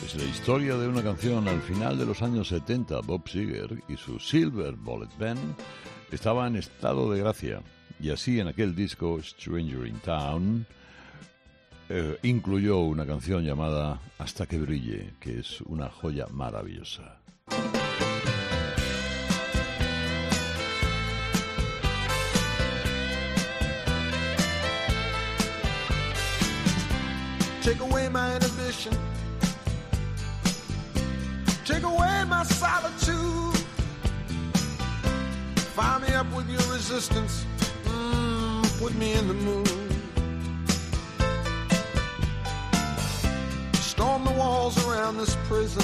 Es la historia de una canción al final de los años 70. Bob Seger y su Silver Bullet Band estaban en estado de gracia, y así en aquel disco Stranger in Town incluyó una canción llamada Hasta que brille, que es una joya maravillosa. Take away my inhibition, take away my solitude, fire me up with your resistance, put me in the mood. Storm the walls around this prison,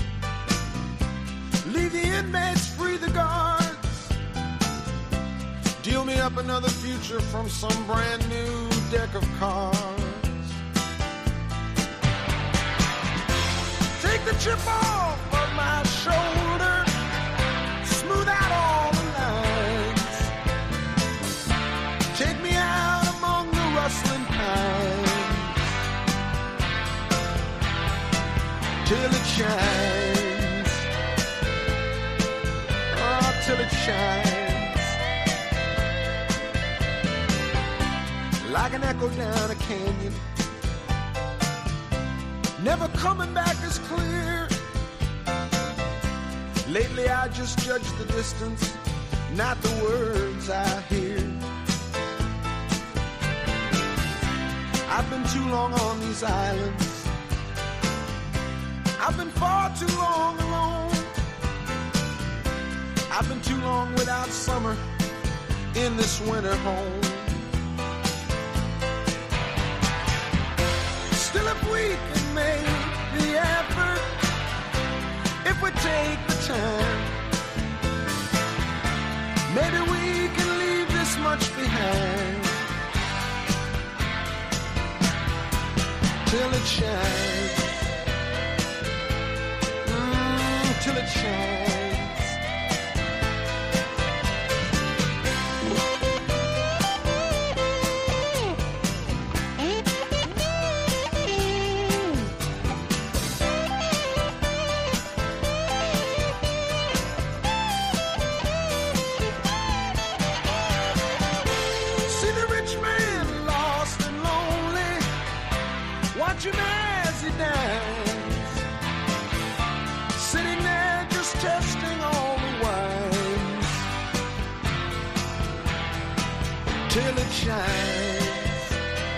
leave the inmates free, the guards, deal me up another future from some brand new deck of cards. Take the chip off of my shoulder, smooth out all the lines, take me out among the rustling pines, till it shines, oh, till it shines, like an echo down a canyon, never coming back as clear. Lately I just judge the distance, not the words I hear. I've been too long on these islands, I've been far too long alone, I've been too long without summer in this winter home. Still, if we can make the effort, if we take the time, maybe we can leave this much behind, till it shines, till it shines. Watch him as he dies, sitting there just testing all the wines, till it shines,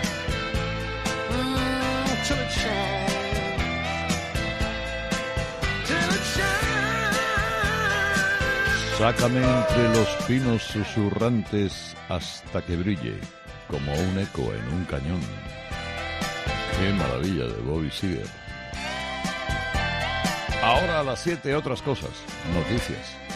till it shines, till it shines. Sácame entre los pinos susurrantes hasta que brille, como un eco en un cañón. ¡Qué maravilla de Bobby Seger! Ahora a las 7 otras cosas, noticias.